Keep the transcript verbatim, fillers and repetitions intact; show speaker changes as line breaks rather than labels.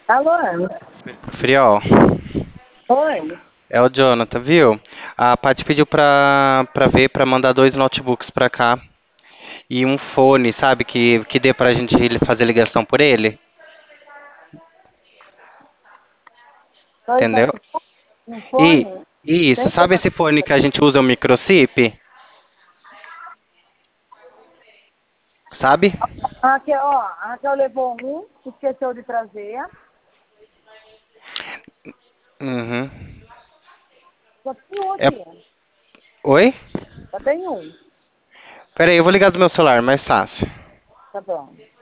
Alô?
Friol,
Oi?
é o Jonathan, viu? A Paty pediu pra, pra ver, pra mandar dois notebooks pra cá e um fone, sabe? Que, que dê pra gente fazer ligação por ele,
Dois
entendeu?
notebooks? Um
E
fone?
isso,
Tem
sabe esse fone que a gente usa o microchip? Sabe?
a Raquel, ó, a Raquel levou um, esqueceu de trazer.
Uhum.
Só tem um
É...
aqui.
Oi?
Só tem um.
Pera aí, eu vou ligar do meu celular, mais fácil.
Tá bom.